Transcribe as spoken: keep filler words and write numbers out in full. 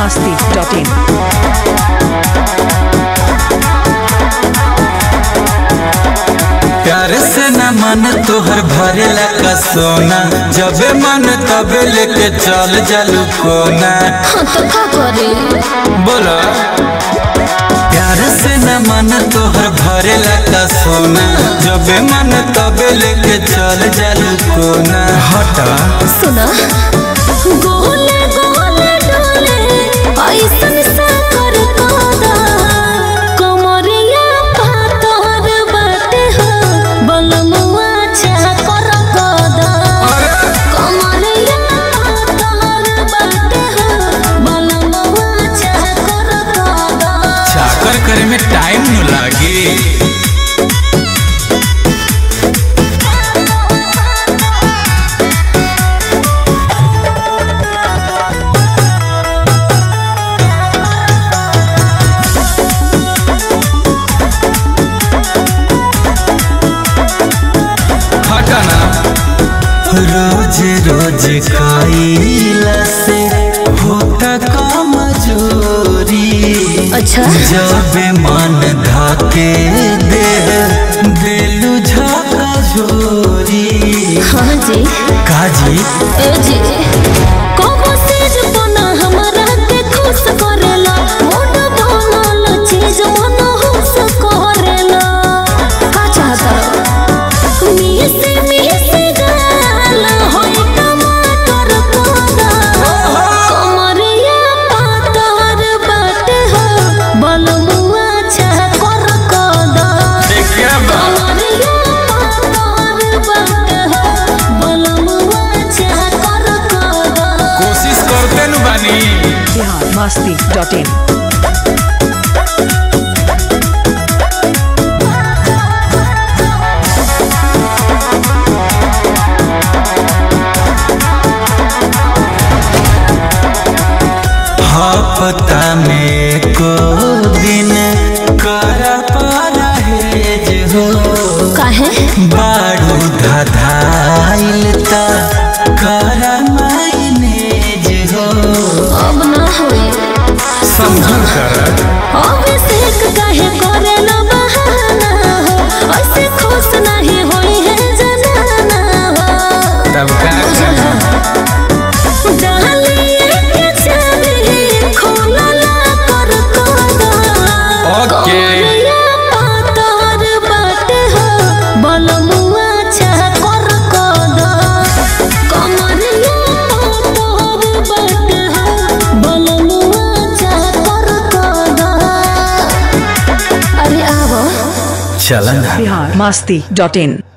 मस्ती dot इन। प्यार से न मन तोहर भरेला का सोना, जबे मन तबे लेके चल जालू कोना। हाँ तो का करे बोला प्यार से न मन तोहर भरेला का सोना, जबे मन तबे लेके चल जालू कोना। हटा सुना गोले गोले डोले ऐसन सा कर कोदा कमरिया पातर बाटे हो बलमुआ छा कर कोदा कमरिया पातर बाटे हो बलमुआ छा कर कोदा। चाकर करे में टाइम न लागी। रोज रोज खाइला से होता कमजोरी। अच्छा जब मन धाके दे दिलू झाका झोरी। हाँ जी काजी ए जी कोबो चीज बना हमरा के खुश करेला मोड बनल चीज मन खुश करेला। का चाहता मिसे मिसे गाल होई टमाटर कोदा कमरिया पातर बाटे हो बलमुआ छा कर कोदा कमरिया पातर बाटे हो बलमुआ छा कर कोदा। कोशिश करते नु बानी। Bihar Masti dot in. हफ्ता में को दिन करा परहेज हो। काहे बारू धाधाइल ता करा मैनेज हो। अब ना होई समझल कर अब सेक काहे करेला बहाना हो ऐसे खुश नहीं होई है जनाना हो। तब का डालिए के चाबी खोलला कर कोदा ओके कमरिया पातर बाटे हो बलमुआ छा कर कोदा कमरिया पातर बाटे हो बलमुआ छा कर कोदा। अरे आवो चलन। बिहार मस्ती डॉट इन।